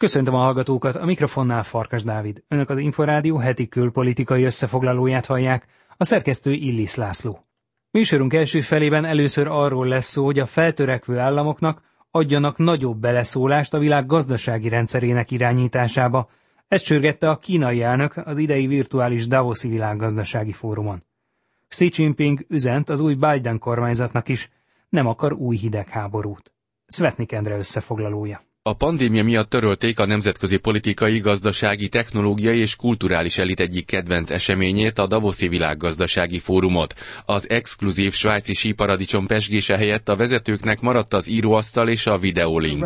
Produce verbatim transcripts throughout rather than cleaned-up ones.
Köszöntöm a hallgatókat, a mikrofonnál Farkas Dávid. Önök az Inforádió heti külpolitikai összefoglalóját hallják, a szerkesztő Illis László. Műsorunk első felében először arról lesz szó, hogy a feltörekvő államoknak adjanak nagyobb beleszólást a világ gazdasági rendszerének irányításába. Ezt sürgette a kínai elnök az idei virtuális Davoszi világgazdasági fórumon. Xi Jinping üzent az új Biden kormányzatnak is, nem akar új hidegháborút. Szvetnik Endre összefoglalója. A pandémia miatt törölték a nemzetközi politikai, gazdasági, technológiai és kulturális elit egyik kedvenc eseményét, a Davoszi világgazdasági fórumot. Az exkluzív svájci síparadicsom pezsgése helyett a vezetőknek maradt az íróasztal és a videólink.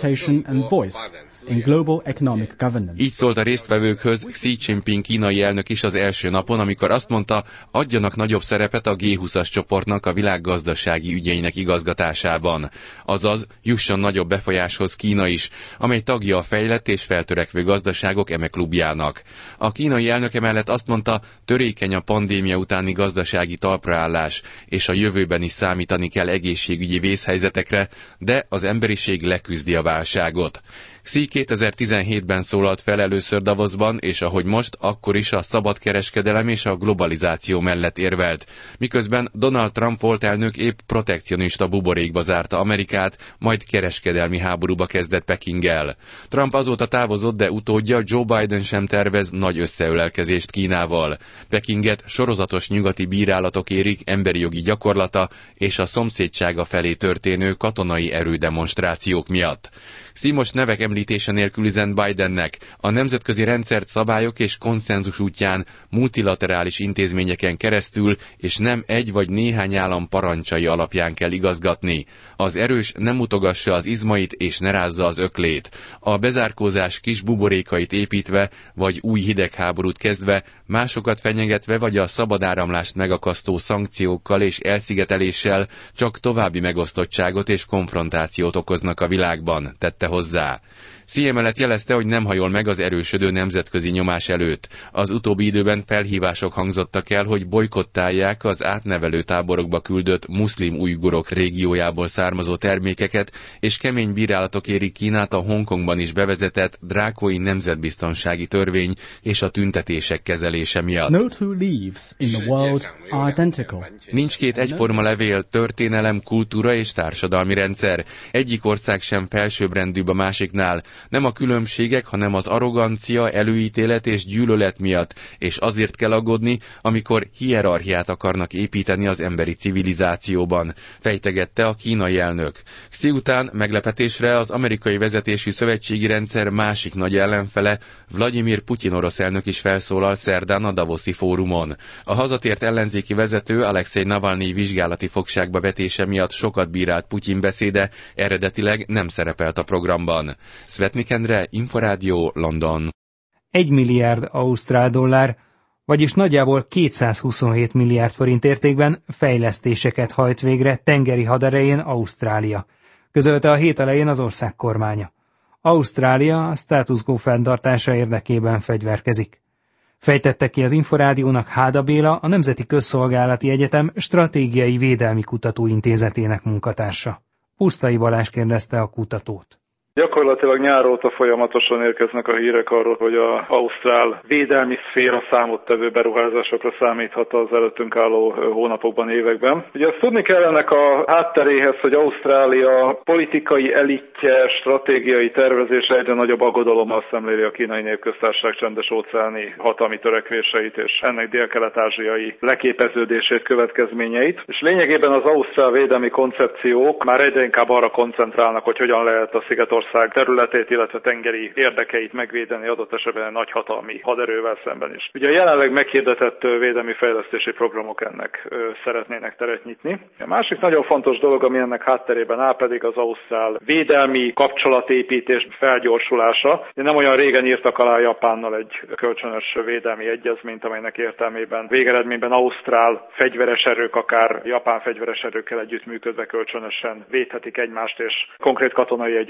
Így szólt a résztvevőkhöz Xi Jinping kínai elnök is az első napon, amikor azt mondta, adjanak nagyobb szerepet a gé húszas csoportnak a világ gazdasági ügyeinek igazgatásában. Azaz, jusson nagyobb befolyáshoz Kína is, amely tagja a fejlett és feltörekvő gazdaságok eme klubjának. A kínai elnök emellett azt mondta, törékeny a pandémia utáni gazdasági talpraállás, és a jövőben is számítani kell egészségügyi vészhelyzetekre, de az emberiség leküzdi a válságot. Xi kétezer-tizenhétben szólalt fel először Davosban, és ahogy most, akkor is a szabadkereskedelem és a globalizáció mellett érvelt. Miközben Donald Trump volt elnök épp protekcionista buborékba zárta Amerikát, majd kereskedelmi háborúba kezdett Pekinggel. Trump azóta távozott, de utódja Joe Biden sem tervez nagy összeölelkezést Kínával. Pekinget sorozatos nyugati bírálatok érik emberi jogi gyakorlata és a szomszédsága felé történő katonai erődemonstrációk miatt. Xi most nevek említése nélkül üzent Bidennek, a nemzetközi rendszert szabályok és konszenzus útján, multilaterális intézményeken keresztül, és nem egy vagy néhány állam parancsai alapján kell igazgatni. Az erős nem mutogassa az izmait és ne rázza az öklét. A bezárkózás kis buborékait építve, vagy új hidegháborút kezdve, másokat fenyegetve, vagy a szabad áramlást megakasztó szankciókkal és elszigeteléssel csak további megosztottságot és konfrontációt okoznak a világban, tette hozzá. Xi emellett jelezte, hogy nem hajol meg az erősödő nemzetközi nyomás előtt. Az utóbbi időben felhívások hangzottak el, hogy bojkottálják az átnevelő táborokba küldött muszlim ujgurok régiójából származó termékeket, és kemény bírálatok érik Kínát a Hongkongban is bevezetett drákói nemzetbiztonsági törvény és a tüntetések kezelése miatt. No two leaves in the world are identical. Nincs két egyforma levél, történelem, kultúra és társadalmi rendszer. Egyik ország sem felsőbbrendűbb a másiknál. Nem a különbségek, hanem az arrogancia, előítélet és gyűlölet miatt, és azért kell aggódni, amikor hierarchiát akarnak építeni az emberi civilizációban, fejtegette a kínai elnök. Xi után meglepetésre az amerikai vezetésű szövetségi rendszer másik nagy ellenfele, Vladimir Putyin orosz elnök is felszólal szerdán a Davoszi fórumon. A hazatért ellenzéki vezető Alexei Navalnyi vizsgálati fogságba vetése miatt sokat bírált Putyin beszéde, eredetileg nem szerepelt a programban. Szvetnik Endre, Inforádió, London. Egy milliárd ausztrál dollár, vagyis nagyjából kétszázhuszonhét milliárd forint értékben fejlesztéseket hajt végre tengeri haderején Ausztrália, közölte a hét elején az ország kormánya. Ausztrália a status quo fenntartása érdekében fegyverkezik. Fejtette ki az Inforádiónak Háda Béla, a Nemzeti Közszolgálati Egyetem Stratégiai Védelmi Kutatóintézetének munkatársa. Pusztai Balázs kérdezte a kutatót. Gyakorlatilag nyár óta folyamatosan érkeznek a hírek arról, hogy az ausztrál védelmi szféra számottevő beruházásokra számíthat az előttünk álló hónapokban, években. Ugye azt tudni kell ennek a hátteréhez, hogy Ausztrália politikai elitje, stratégiai tervezése egyre nagyobb aggodalommal szemléli a Kínai Népköztársaság csendes-óceáni hatalmi törekvéseit és ennek dél-kelet-ázsiai leképeződését, következményeit. És lényegében az ausztrál védelmi koncepciók már egyre inkább arra koncentrálnak, hogy hogyan lehet a Szigetország területét, illetve tengeri érdekeit megvédeni adott esetben nagyhatalmi haderővel szemben is. Ugye a jelenleg meghirdetett védelmi fejlesztési programok ennek ö, szeretnének teret nyitni. A másik nagyon fontos dolog, ami ennek hátterében áll, pedig az ausztrál védelmi kapcsolatépítés felgyorsulása. Nem olyan régen írtak alá Japánnal egy kölcsönös védelmi egyezményt, amelynek értelmében végeredményben ausztrál fegyveres erők akár japán fegyveres erőkkel együttműködve kölcsönösen védhetik egymást, és konkrét katonai együttműködés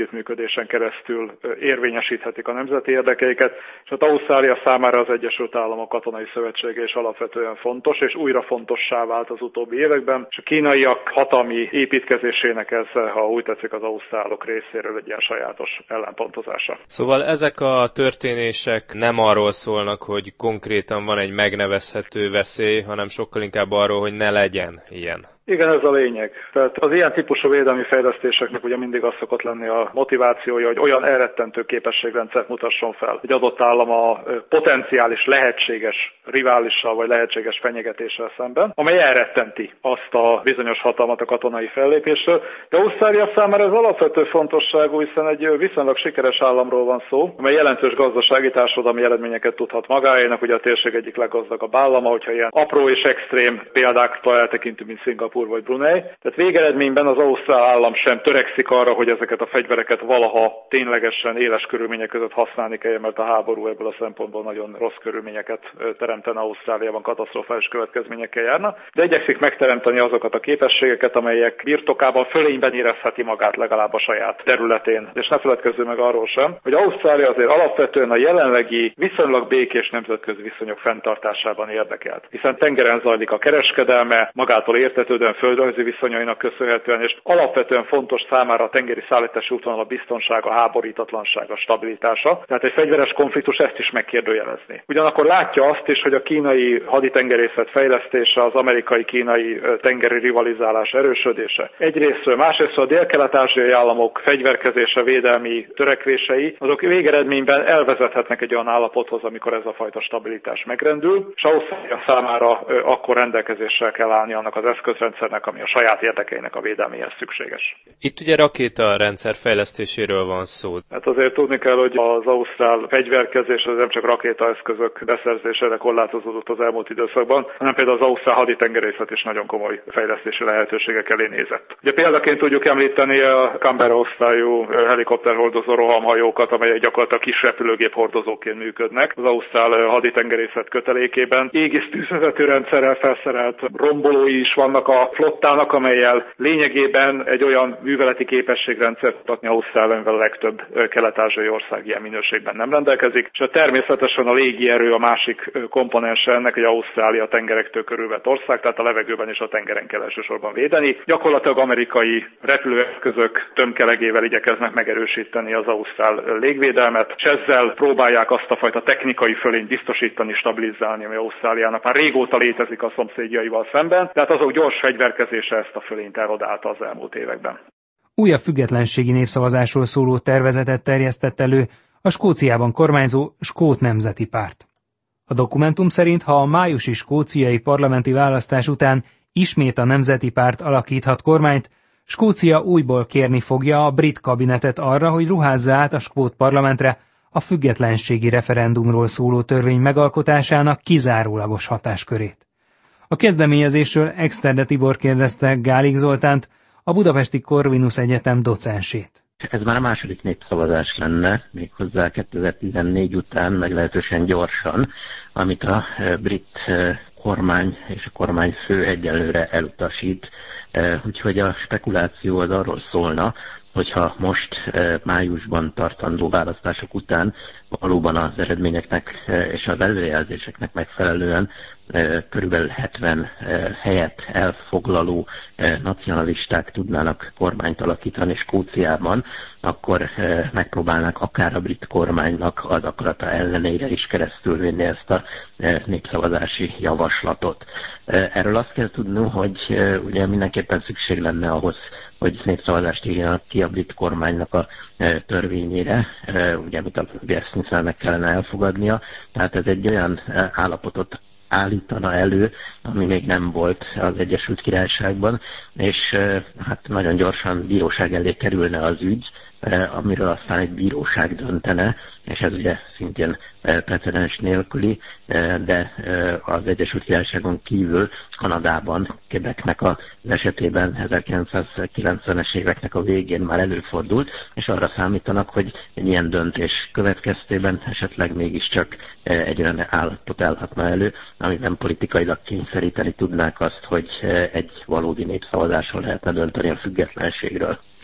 együttműködésen keresztül érvényesíthetik a nemzeti érdekeiket, és hát Ausztrália számára az Egyesült Államok Katonai Szövetsége is alapvetően fontos, és újra fontossá vált az utóbbi években, és a kínaiak hatalmi építkezésének ez, ha úgy tetszik, az ausztrálok részéről egy ilyen sajátos ellenpontozása. Szóval ezek a történések nem arról szólnak, hogy konkrétan van egy megnevezhető veszély, hanem sokkal inkább arról, hogy ne legyen ilyen. Igen, ez a lényeg. Tehát az ilyen típusú védelmi fejlesztéseknek ugye mindig az szokott lenni a motivációja, hogy olyan elrettentő képességrendszert mutasson fel, hogy adott állam a potenciális lehetséges riválissal vagy lehetséges fenyegetéssel szemben, amely elrettenti azt a bizonyos hatalmat a katonai fellépésről. De Ausztrália számára ez alapvető fontosságú, hiszen egy viszonylag sikeres államról van szó, amely jelentős gazdasági társadalmi eredményeket tudhat magáénak, ugye a térség egyik leggazdagabb állama, hogyha ilyen apró és extrém példáktól eltekintünk, mint Szingapúr vagy Brunei. Tehát végeredményben az ausztrál állam sem törekszik arra, hogy ezeket a fegyvereket valaha ténylegesen éles körülmények között használni kell, mert a háború ebből a szempontból nagyon rossz körülményeket teremtene Ausztráliában, katasztrofális következményekkel járna, de igyekszik megteremteni azokat a képességeket, amelyek birtokában fölényben érezheti magát legalább a saját területén. És ne feledkezzünk meg arról sem, hogy Ausztrália azért alapvetően a jelenlegi viszonylag békés nemzetközi viszonyok fenntartásában érdekelt, hiszen tengeren zajlik a kereskedelme, magától értetődő földrajzi viszonyainak köszönhetően, és alapvetően fontos számára a tengeri szállítási útvonal a biztonsága, a háborítatlansága, a stabilitása. Tehát egy fegyveres konfliktus ezt is megkérdőjelezni. Ugyanakkor látja azt is, hogy a kínai haditengerészet fejlesztése, az amerikai-kínai tengeri rivalizálás erősödése egyrésztről, másrésztről a dél-kelet-ázsiai államok fegyverkezése, védelmi törekvései, azok végeredményben elvezethetnek egy olyan állapothoz, amikor ez a fajta stabilitás megrendül, és Ausztrália számára akkor rendelkezéssel kell állni annak az eszközrendszernek, ami a saját érdekeinek a védelméhez szükséges. Itt ugye rakétarendszer fejlesztéséről van szó. Hát azért tudni kell, hogy az ausztrál fegyverkezés az nem csak rakétaeszközök beszerzésére korlátozódott az elmúlt időszakban, hanem például az ausztrál haditengerészet is nagyon komoly fejlesztési lehetőségek elé nézett. Ugye példaként tudjuk említeni a Canberra osztályú helikopterhordozó rohamhajókat, amelyek gyakorlatilag kis repülőgép hordozóként működnek az ausztrál haditengerészet kötelékében. Égis tűzvezető rendszerrel felszerelt rombolói is vannak a flottának, amellyel lényegében egy olyan műveleti képességrendszert mutatni Ausztrália, amivel a legtöbb kelet-ázsiai ország ilyen minőségben nem rendelkezik, és természetesen a légierő a másik komponense ennek, hogy Ausztrália tengerektől körülvett ország, tehát a levegőben és a tengeren kell elsősorban védeni. Gyakorlatilag amerikai repülőeszközök tömkelegével igyekeznek megerősíteni az ausztrál légvédelmet, és ezzel próbálják azt a fajta technikai fölényt biztosítani, stabilizálni, ami Ausztráliának már régóta létezik a szomszédjaival szemben, tehát azok gyors fegyverkezése ezt a fölényt erodálta az elmúlt években. Újabb függetlenségi népszavazásról szóló tervezetet terjesztett elő a Skóciában kormányzó Skót Nemzeti Párt. A dokumentum szerint, ha a májusi skóciai parlamenti választás után ismét a Nemzeti Párt alakíthat kormányt, Skócia újból kérni fogja a brit kabinetet arra, hogy ruházza át a skót parlamentre a függetlenségi referendumról szóló törvény megalkotásának kizárólagos hatáskörét. A kezdeményezésről Exterde Tibor kérdezte Gálik Zoltánt, a Budapesti Corvinus Egyetem docensét. Ez már a második népszavazás lenne, méghozzá kétezer-tizennégy után meglehetősen gyorsan, amit a brit kormány és a kormányfő egyelőre elutasít. Úgyhogy a spekuláció az arról szólna, hogyha most májusban tartandó választások után valóban az eredményeknek és az előrejelzéseknek megfelelően körülbelül hetven helyet elfoglaló nacionalisták tudnának kormányt alakítani Skóciában, akkor megpróbálnak akár a brit kormánynak az akarata ellenére is keresztülvinni ezt a népszavazási javaslatot. Erről azt kell tudnunk, hogy ugye mindenképpen szükség lenne ahhoz, hogy népszavazást írjanak ki a brit kormánynak a törvényére, ugye amit a Westminsternek kellene elfogadnia, tehát ez egy olyan állapotot állítana elő, ami még nem volt az Egyesült Királyságban, és hát nagyon gyorsan bíróság elé kerülne az ügy, amiről aztán egy bíróság döntene, és ez ugye szintén precedens nélküli, de az Egyesült Királyságon kívül Kanadában, Quebecnek az esetében ezerkilencszázkilencvenes éveknek a végén már előfordult, és arra számítanak, hogy egy ilyen döntés következtében esetleg mégiscsak egy olyan állapot állhatna elő, amiben politikailag kényszeríteni tudnák azt, hogy egy valódi népszavazáson lehetne dönteni a függetlenségről.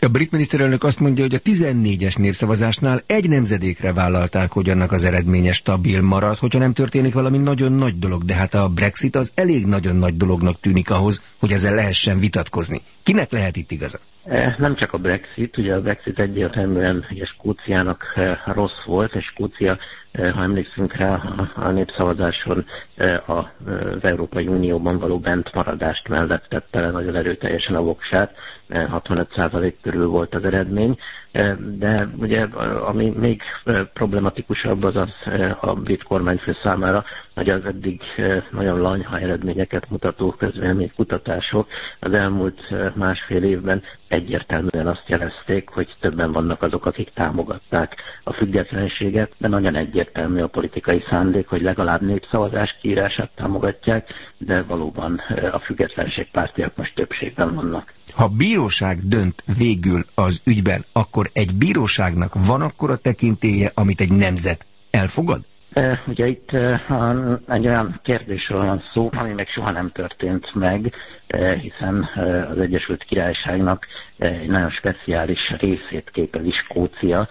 A brit miniszterelnök azt mondja, hogy a tizennégyes népszavazásnál egy nemzedékre vállalták, hogy annak az eredménye stabil marad, hogyha nem történik valami nagyon nagy dolog, de hát a Brexit az elég nagyon nagy dolognak tűnik ahhoz, hogy ezzel lehessen vitatkozni. Kinek lehet itt igaza? Nem csak a Brexit, ugye a Brexit egyértelműen ugye Skóciának rossz volt, és Skócia, ha emlékszünk rá, a népszavazáson az Európai Unióban való bentmaradást mellett tette le nagyon erőteljesen a voksát, hatvanöt százalék körül volt az eredmény, de ugye ami még problematikusabb az az a brit kormányfő számára, hogy az eddig nagyon lanyha eredményeket mutató közvéleménykutatások az elmúlt másfél évben egyértelműen azt jelezték, hogy többen vannak azok, akik támogatták a függetlenséget, de nagyon egyértelmű a politikai szándék, hogy legalább népszavazás kiírását támogatják, de valóban a függetlenségpártiak most többségben vannak. Ha bíróság dönt végül az ügyben, akkor egy bíróságnak van akkora tekintélye, amit egy nemzet elfogad? Ugye itt egy olyan kérdésről van szó, ami meg soha nem történt meg, hiszen az Egyesült Királyságnak egy nagyon speciális részét képezi Skócia.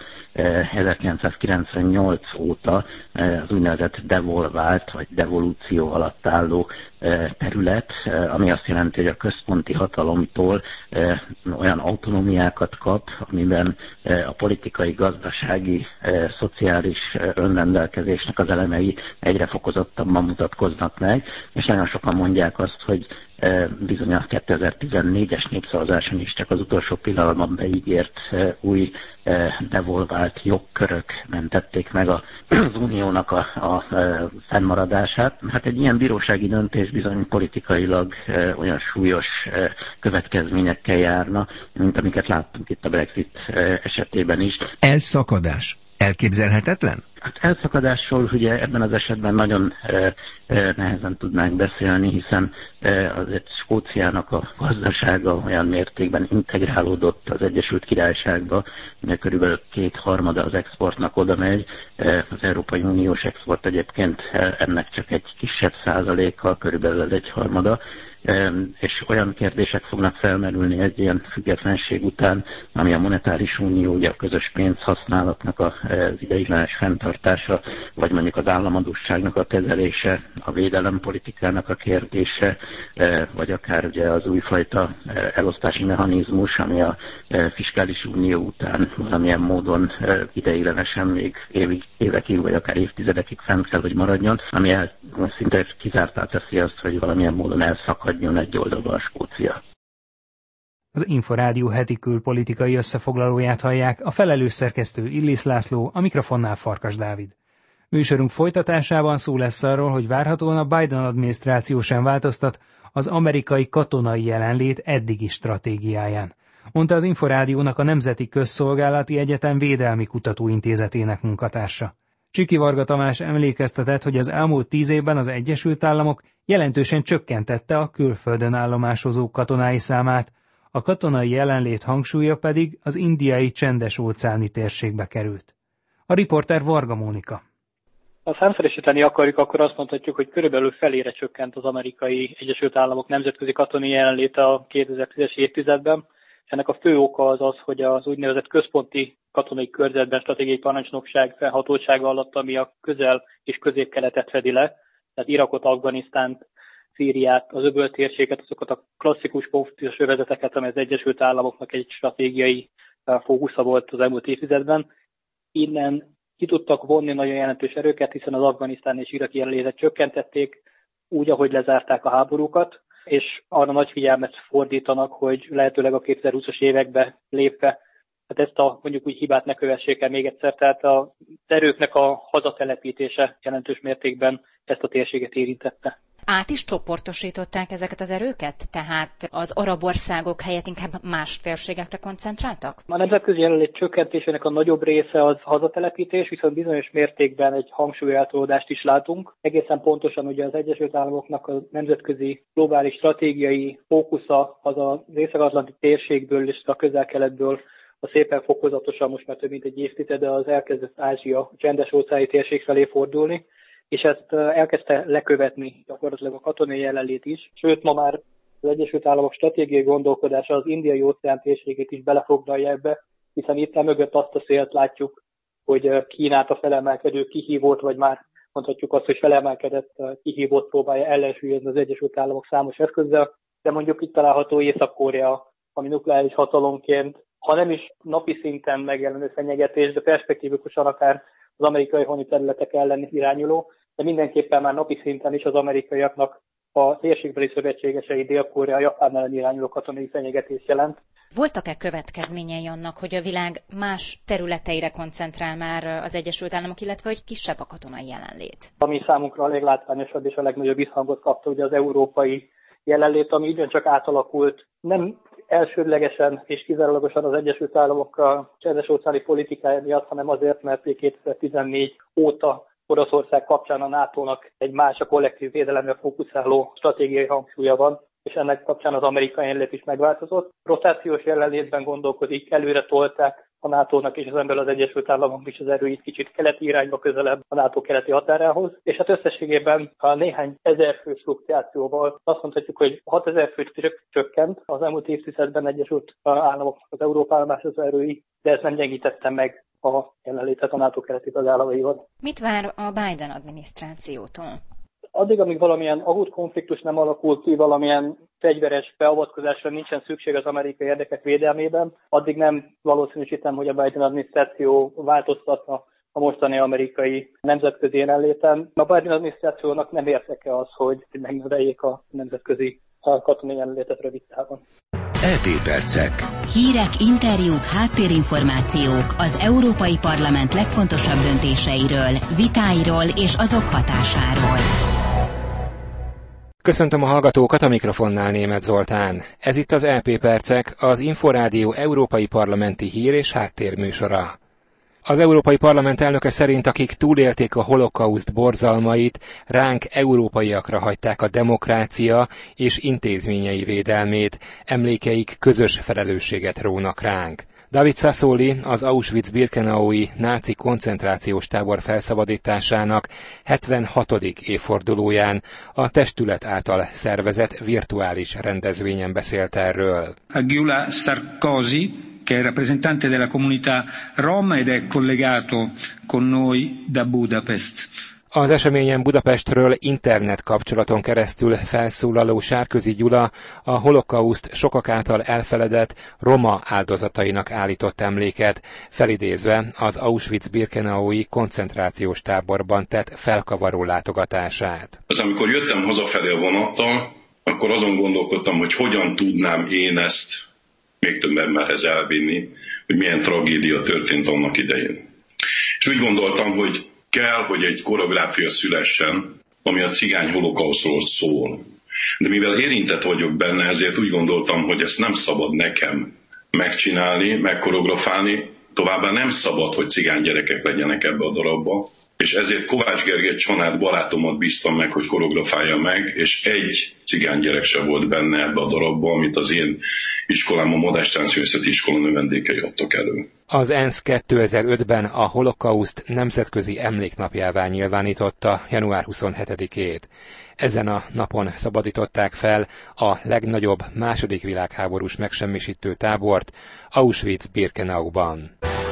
ezerkilencszázkilencvennyolc óta az úgynevezett devolvált vagy devolúció alatt álló terület, ami azt jelenti, hogy a központi hatalomtól olyan autonómiákat kap, amiben a politikai, gazdasági, szociális önrendelkezésnek az elemei egyre fokozottabban mutatkoznak meg, és nagyon sokan mondják azt, hogy bizony a kétezer-tizennégyes népszavazáson is csak az utolsó pillanatban beígért új devolvált jogkörök mentették meg az uniónak a, a fennmaradását. Hát egy ilyen bírósági döntés bizony politikailag olyan súlyos következményekkel járna, mint amiket láttunk itt a Brexit esetében is. Elszakadás elképzelhetetlen? Hát elszakadásról ugye ebben az esetben nagyon e, e, nehezen tudnánk beszélni, hiszen e, azért Skóciának a gazdasága olyan mértékben integrálódott az Egyesült Királyságba, hogy körülbelül kétharmada az exportnak oda megy, e, az Európai Uniós export egyébként ennek csak egy kisebb százaléka, körülbelül az egyharmada, és olyan kérdések fognak felmerülni egy ilyen függetlenség után, ami a monetáris unió, ugye a közös pénzhasználatnak az ideiglenes fenntartása, vagy mondjuk az államadósságnak a kezelése, a védelempolitikának a kérdése, vagy akár ugye az újfajta elosztási mechanizmus, ami a fiskális unió után valamilyen módon ideiglenesen még évig, évekig, vagy akár évtizedekig fent kell, hogy maradjon, ami el, szinte kizártá teszi azt, hogy valamilyen módon elszakad egy oldalba a Skócia. Az Inforádió heti külpolitikai összefoglalóját hallják, a felelős szerkesztő Illis László, a mikrofonnál Farkas Dávid. Műsorunk folytatásában szó lesz arról, hogy várhatóan a Biden adminisztráció sem változtat az amerikai katonai jelenlét eddigi stratégiáján, mondta az Inforádiónak a Nemzeti Közszolgálati Egyetem Védelmi Kutatóintézetének munkatársa. Csiki Varga Tamás emlékeztetett, hogy az elmúlt tíz évben az Egyesült Államok jelentősen csökkentette a külföldön állomásozó katonái számát, a katonai jelenlét hangsúlya pedig az indiai csendes-óceáni térségbe került. A riporter Varga Mónika. Ha számszerűsíteni akarjuk, akkor azt mondhatjuk, hogy körülbelül felére csökkent az amerikai Egyesült Államok nemzetközi katonai jelenléte a kétezer-tízes évtizedben. Ennek a fő oka az az, hogy az úgynevezett központi katonai körzetben stratégiai parancsnokság felhatósága alatt, ami a közel- és közép-keletet fedi le, tehát Irakot, Afganisztánt, Szíriát, az öböl-térséget, azokat a klasszikus konfliktusos övezeteket, amely az Egyesült Államoknak egy stratégiai fókusza volt az elmúlt évtizedben. Innen ki tudtak vonni nagyon jelentős erőket, hiszen az afganisztáni és iraki jelenlétet csökkentették, úgy, ahogy lezárták a háborúkat, és arra nagy figyelmet fordítanak, hogy lehetőleg a kétezer-húszas évekbe lépve, hát ezt a mondjuk úgy hibát ne kövessék el még egyszer, tehát az erőknek a hazatelepítése jelentős mértékben ezt a térséget érintette. Át is csoportosították ezeket az erőket? Tehát az arab országok helyett inkább más térségekre koncentráltak? A nemzetközi jelenlét csökkentésének a nagyobb része az hazatelepítés, viszont bizonyos mértékben egy hangsúlyeltolódást is látunk. Egészen pontosan ugye az Egyesült Államoknak a nemzetközi globális stratégiai fókusza az az észak-atlanti térségből és a közel-keletből a szépen fokozatosan most már több mint egy évtizede az elkezdett Ázsia, a csendes-óceáni térség felé fordulni, és ezt elkezdte lekövetni gyakorlatilag a katonai jelenlét is. Sőt, ma már az Egyesült Államok stratégiai gondolkodása az indiai óceán térségét is belefoglalja ebbe, hiszen itt mögött azt a célt látjuk, hogy Kínát a felemelkedő kihívót, vagy már mondhatjuk azt, hogy felemelkedett kihívót próbálja ellensúlyozni az Egyesült Államok számos eszközzel, de mondjuk itt található Észak-Korea, ami nukleáris hatalomként, ha nem is napi szinten megjelenő fenyegetés, de perspektívikusan akár az amerikai honi területek ellen irányuló, de mindenképpen már napi szinten is az amerikaiaknak a térségbeli szövetségesei Dél-Korea, Japán ellen irányuló katonai fenyegetést jelent. Voltak-e következményei annak, hogy a világ más területeire koncentrál már az Egyesült Államok, illetve hogy kisebb a katonai jelenlét? Ami számunkra a leglátványosabb és a legnagyobb visszhangot kapta, ugye az európai jelenlét, ami ugyancsak átalakult, nem elsődlegesen és kizárólagosan az Egyesült Államok csendes-óceáni politikája miatt, hanem azért, mert kétezer-tizennégy óta Oroszország kapcsán a nátónak egy más a kollektív védelemre fókuszáló stratégiai hangsúlya van, és ennek kapcsán az amerikai jelenlét is megváltozott. Rotációs jelenlétben gondolkodik, előre tolták a nátónak és az ember az Egyesült Államok is az erőit kicsit keleti irányba közelebb a NATO keleti határához, és hát összességében a néhány ezer fős fluktuációval azt mondhatjuk, hogy hatezer főt csökkent az elmúlt évtizedben Egyesült Államok az Európa állomásos erői, de ez nem gyengítette meg a jelenlétet a NATO keleti tagállamaival. Mit vár a Biden adminisztrációtól? Addig, amíg valamilyen akut konfliktus nem alakul ki, valamilyen fegyveres beavatkozásra nincsen szükség az amerikai érdekek védelmében, addig nem valószínűsítem, hogy a Biden adminisztráció változtatna a mostani amerikai nemzetközi jelenléten. A Biden adminisztrációnak nem érdeke az, hogy megnöveljék a nemzetközi katonai jelenlétet rövid távon. é pé Percek. Hírek, interjúk, háttérinformációk az Európai Parlament legfontosabb döntéseiről, vitáiról és azok hatásáról. Köszöntöm a hallgatókat, a mikrofonnál Németh Zoltán. Ez itt az é pé Percek, az Inforádió európai parlamenti hír- és háttérműsora. Az Európai Parlament elnöke szerint, akik túlélték a holokauszt borzalmait, ránk európaiakra hagyták a demokrácia és intézményei védelmét, emlékeik közös felelősséget rónak ránk. David Sassoli az Auschwitz-Birkenaui náci koncentrációs tábor felszabadításának hetvenhatodik évfordulóján a testület által szervezett virtuális rendezvényen beszélt erről. Gyula Sarkozy, che è rappresentante della comunità Rom ed è collegato con noi da Budapest. Az eseményen Budapestről internet kapcsolaton keresztül felszólaló Sárközi Gyula a holokauszt sokak által elfeledett roma áldozatainak állított emléket, felidézve az Auschwitz-Birkenaui koncentrációs táborban tett felkavaró látogatását. Az amikor jöttem hazafelé a vonattal, akkor azon gondolkodtam, hogy hogyan tudnám én ezt még több emberhez elvinni, hogy milyen tragédia történt annak idején. És úgy gondoltam, hogy kell, hogy egy koreográfia szülessen, ami a cigány holokausztról szól. De mivel érintett vagyok benne, ezért úgy gondoltam, hogy ezt nem szabad nekem megcsinálni, megkoreografálni, továbbá nem szabad, hogy cigány gyerekek legyenek ebbe a darabba, és ezért Kovács Gergely Csanád barátomat bíztam meg, hogy koreografálja meg, és egy cigány gyerek se volt benne ebbe a darabba, amit az én iskolám, a Madách Táncművészeti Iskola növendékei adtak elő. Az ENSZ kétezer-ötben a holokauszt nemzetközi emléknapjává nyilvánította január huszonhetedikét. Ezen a napon szabadították fel a legnagyobb második világháborús megsemmisítő tábort Auschwitz-Birkenauban.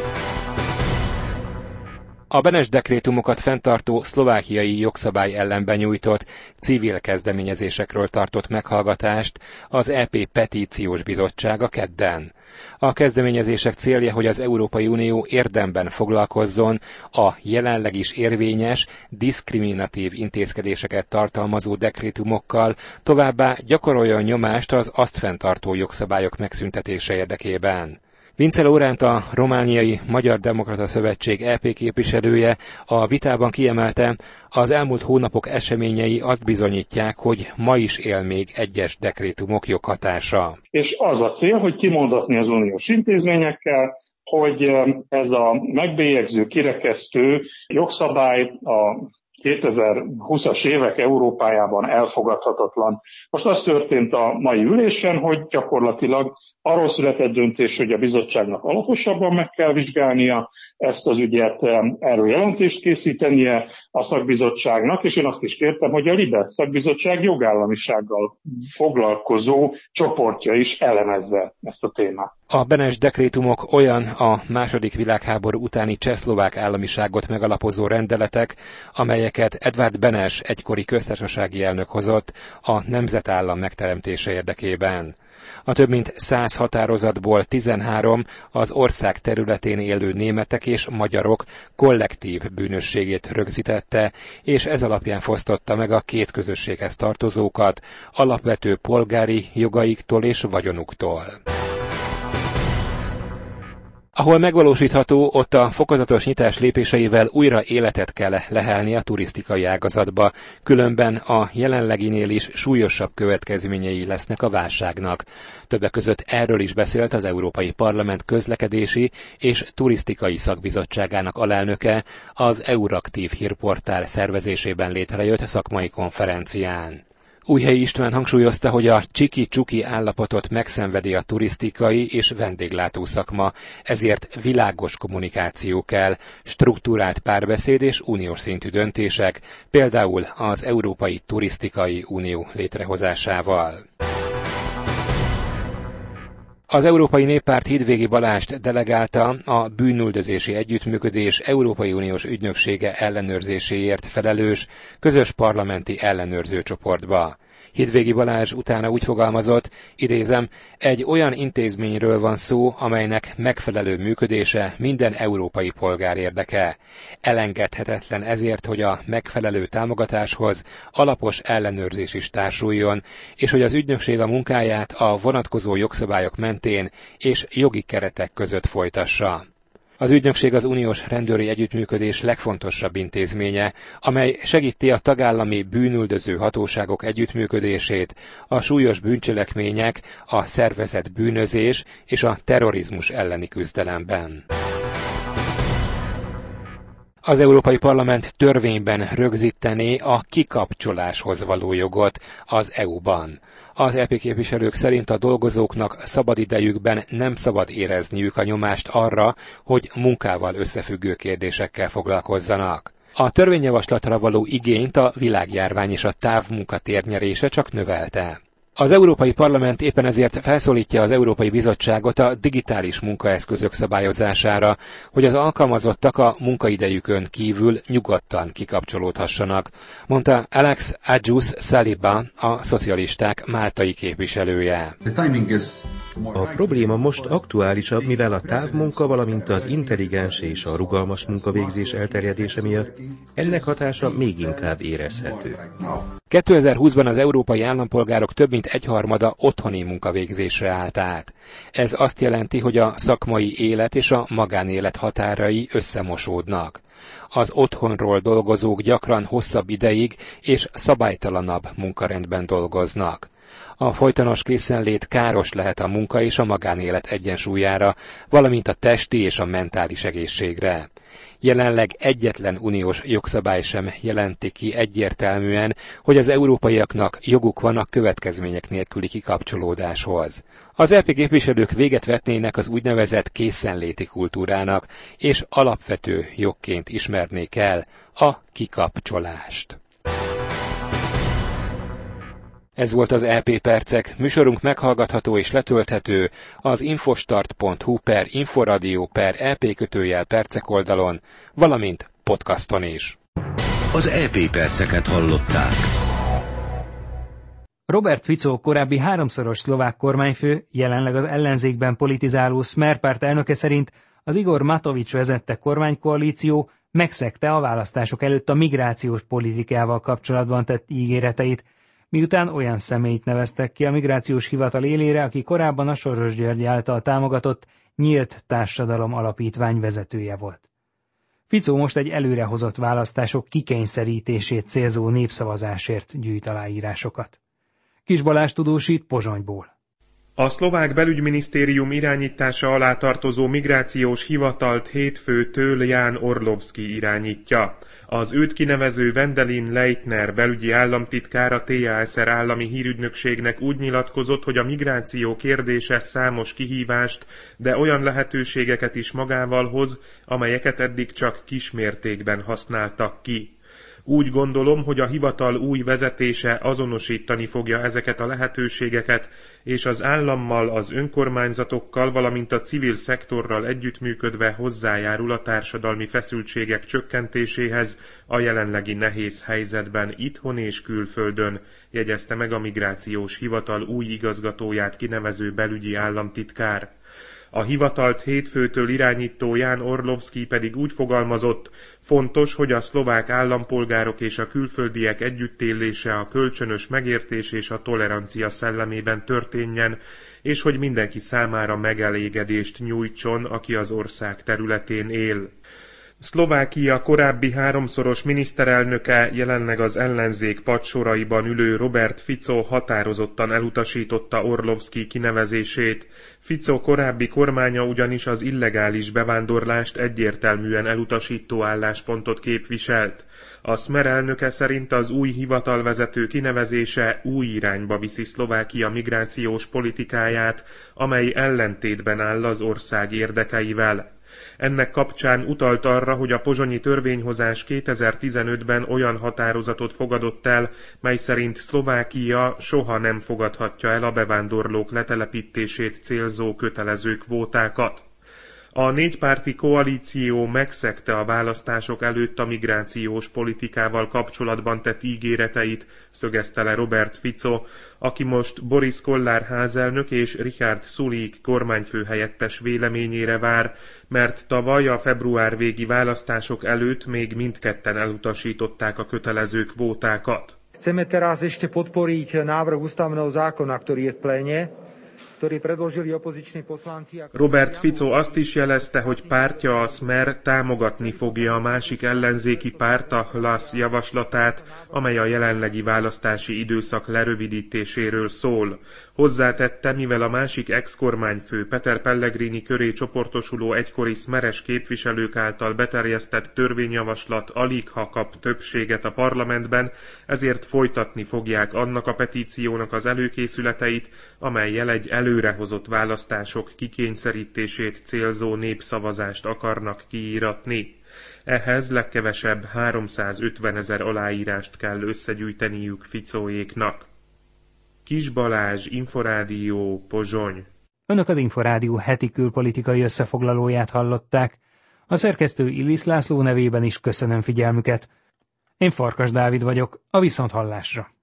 A Benes dekrétumokat fenntartó szlovákiai jogszabály ellen benyújtott civil kezdeményezésekről tartott meghallgatást az é pé Petíciós Bizottsága kedden. A kezdeményezések célja, hogy az Európai Unió érdemben foglalkozzon a jelenleg is érvényes, diszkriminatív intézkedéseket tartalmazó dekrétumokkal, továbbá gyakoroljon nyomást az azt fenntartó jogszabályok megszüntetése érdekében. Vince Lóránt, a Romániai Magyar Demokrata Szövetség é pé képviselője a vitában kiemelte, az elmúlt hónapok eseményei azt bizonyítják, hogy ma is él még egyes dekrétumok joghatása. És az a cél, hogy kimondatni az uniós intézményekkel, hogy ez a megbélyegző, kirekesztő jogszabály a kétezer-húszas évek Európájában elfogadhatatlan. Most az történt a mai ülésen, hogy gyakorlatilag arról született döntés, hogy a bizottságnak alaposabban meg kell vizsgálnia ezt az ügyet, erről jelentést készítenie a szakbizottságnak, és én azt is kértem, hogy a LIBE szakbizottság jogállamisággal foglalkozó csoportja is elemezze ezt a témát. A Benes dekrétumok olyan a második világháború utáni csehszlovák államiságot megalapozó rendeletek, amelyeket Edvard Benes egykori köztársasági elnök hozott a nemzetállam megteremtése érdekében. A több mint száz határozatból tizenhárom az ország területén élő németek és magyarok kollektív bűnösségét rögzítette, és ez alapján fosztotta meg a két közösséghez tartozókat alapvető polgári jogaiktól és vagyonuktól. Ahol megvalósítható, ott a fokozatos nyitás lépéseivel újra életet kell lehelni a turisztikai ágazatba, különben a jelenleginél is súlyosabb következményei lesznek a válságnak. Többek között erről is beszélt az Európai Parlament közlekedési és turisztikai szakbizottságának alelnöke az Euraktív hírportál szervezésében létrejött szakmai konferencián. Újhelyi István hangsúlyozta, hogy a csiki-csuki állapotot megszenvedi a turisztikai és vendéglátó szakma, ezért világos kommunikáció kell, strukturált párbeszéd és uniós szintű döntések, például az Európai Turisztikai Unió létrehozásával. Az Európai Néppárt Hídvégi Balást delegálta a bűnüldözési együttműködés Európai Uniós ügynöksége ellenőrzéséért felelős közös parlamenti ellenőrző csoportba. Hídvégi Balázs utána úgy fogalmazott, idézem, egy olyan intézményről van szó, amelynek megfelelő működése minden európai polgár érdeke. Elengedhetetlen ezért, hogy a megfelelő támogatáshoz alapos ellenőrzés is társuljon, és hogy az ügynökség a munkáját a vonatkozó jogszabályok mentén és jogi keretek között folytassa. Az ügynökség az uniós rendőri együttműködés legfontosabb intézménye, amely segíti a tagállami bűnüldöző hatóságok együttműködését, a súlyos bűncselekmények, a szervezett bűnözés és a terrorizmus elleni küzdelemben. Az Európai Parlament törvényben rögzítené a kikapcsoláshoz való jogot az é u-ban. Az é pé képviselők szerint a dolgozóknak szabadidejükben nem szabad érezniük a nyomást arra, hogy munkával összefüggő kérdésekkel foglalkozzanak. A törvényjavaslatra való igényt a világjárvány és a távmunka térnyerése csak növelte. Az Európai Parlament éppen ezért felszólítja az Európai Bizottságot a digitális munkaeszközök szabályozására, hogy az alkalmazottak a munkaidejükön kívül nyugodtan kikapcsolódhassanak, mondta Alex Adjus Saliba, a szocialisták máltai képviselője. A probléma most aktuálisabb, mivel a távmunka, valamint az intelligens és a rugalmas munkavégzés elterjedése miatt ennek hatása még inkább érezhető. kétezer-húszban az európai állampolgárok több mint egyharmada otthoni munkavégzésre állt át. Ez azt jelenti, hogy a szakmai élet és a magánélet határai összemosódnak. Az otthonról dolgozók gyakran hosszabb ideig és szabálytalanabb munkarendben dolgoznak. A folytonos készenlét káros lehet a munka és a magánélet egyensúlyára, valamint a testi és a mentális egészségre. Jelenleg egyetlen uniós jogszabály sem jelenti ki egyértelműen, hogy az európaiaknak joguk van a következmények nélküli kikapcsolódáshoz. Az é pé képviselők véget vetnének az úgynevezett készenléti kultúrának, és alapvető jogként ismernék el a kikapcsolást. Ez volt az é pé Percek, műsorunk meghallgatható és letölthető az infostart pont hu per inforadio per ep kötőjel percek oldalon, valamint podcaston is. Az é pé Perceket hallották. Robert Fico korábbi háromszoros szlovák kormányfő, jelenleg az ellenzékben politizáló Smer párt elnöke szerint az Igor Matovics vezette kormánykoalíció megszegte a választások előtt a migrációs politikával kapcsolatban tett ígéreteit, miután olyan személyt neveztek ki a migrációs hivatal élére, aki korábban a Soros György által támogatott Nyílt Társadalom Alapítvány vezetője volt. Fico most egy előrehozott választások kikényszerítését célzó népszavazásért gyűjt aláírásokat. Kis Balázs tudósít Pozsonyból. A szlovák belügyminisztérium irányítása alá tartozó migrációs hivatalt hétfőtől Ján Orlovszky irányítja. Az őt kinevező Wendelin Leitner belügyi államtitkár a té á es er állami hírügynökségnek úgy nyilatkozott, hogy a migráció kérdése számos kihívást, de olyan lehetőségeket is magával hoz, amelyeket eddig csak kismértékben használtak ki. Úgy gondolom, hogy a hivatal új vezetése azonosítani fogja ezeket a lehetőségeket, és az állammal, az önkormányzatokkal, valamint a civil szektorral együttműködve hozzájárul a társadalmi feszültségek csökkentéséhez a jelenlegi nehéz helyzetben itthon és külföldön, jegyezte meg a migrációs hivatal új igazgatóját kinevező belügyi államtitkár. A hivatalt hétfőtől irányító Ján Orlovszky pedig úgy fogalmazott, fontos, hogy a szlovák állampolgárok és a külföldiek együttélése a kölcsönös megértés és a tolerancia szellemében történjen, és hogy mindenki számára megelégedést nyújtson, aki az ország területén él. Szlovákia korábbi háromszoros miniszterelnöke, jelenleg az ellenzék padsoraiban ülő Robert Fico határozottan elutasította Orlovszky kinevezését. Fico korábbi kormánya ugyanis az illegális bevándorlást egyértelműen elutasító álláspontot képviselt. A Smer elnöke szerint az új hivatalvezető kinevezése új irányba viszi Szlovákia migrációs politikáját, amely ellentétben áll az ország érdekeivel. Ennek kapcsán utalt arra, hogy a pozsonyi törvényhozás kétezer-tizenötben olyan határozatot fogadott el, mely szerint Szlovákia soha nem fogadhatja el a bevándorlók letelepítését célzó kötelező kvótákat. A négypárti koalíció megszegte a választások előtt a migrációs politikával kapcsolatban tett ígéreteit, szögezte le Robert Fico, aki most Boris Kollár házelnök és Richard Sulik kormányfőhelyettes véleményére vár, mert tavaly a február végi választások előtt még mindketten elutasították a kötelező kvótákat. Chceme teraz ešte podporiť návrh ústavného zákona, ktorý je v pléne. Robert Fico azt is jelezte, hogy pártja, a Smer támogatni fogja a másik ellenzéki párt, a Hlas javaslatát, amely a jelenlegi választási időszak lerövidítéséről szól. Hozzátette, mivel a másik ex-kormányfő Peter Pellegrini köré csoportosuló egykori szmeres képviselők által beterjesztett törvényjavaslat aligha kap többséget a parlamentben, ezért folytatni fogják annak a petíciónak az előkészületeit, amely jel egy előrehozott választások kikényszerítését célzó népszavazást akarnak kiíratni. Ehhez legkevesebb háromszázötvenezer aláírást kell összegyűjteniük Ficóéknak. Kis Balázs, Inforádió, Pozsony. Önök az Inforádió heti külpolitikai összefoglalóját hallották. A szerkesztő Illis László nevében is köszönöm figyelmüket. Én Farkas Dávid vagyok, a viszonthallásra.